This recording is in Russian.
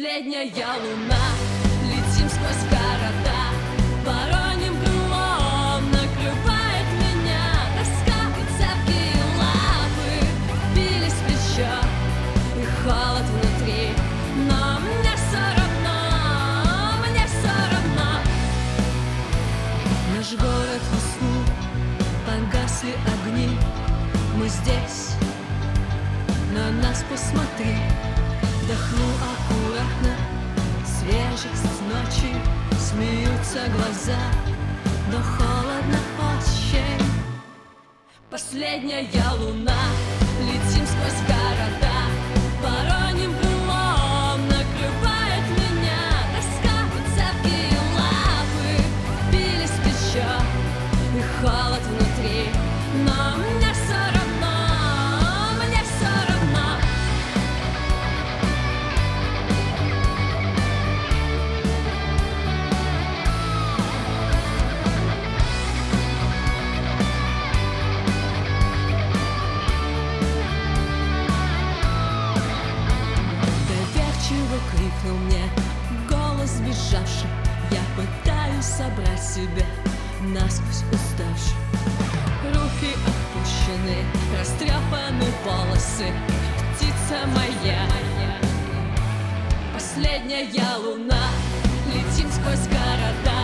Последняя луна, летим сквозь города, вороньим крылом накрывает меня тоска и цепкие лапы, бились в плечо и холод внутри, но мне все равно, мне все равно. Наш город уснул, погасли огни, мы здесь, на нас посмотри. Вдохну аккуратно свежесть ночи, смеются глаза, но холодно очень. Последняя луна, летим сквозь города, вороньим крылом накрывает меня тоска и цепкие лапы, бились в плечо и холод внутри, но мне все равно, мне все равно. Крикнул мне голос сбежавший, я пытаюсь собрать себя, насквозь уставший. Руки опущены, растрепаны волосы, птица моя. Последняя луна, летим сквозь города,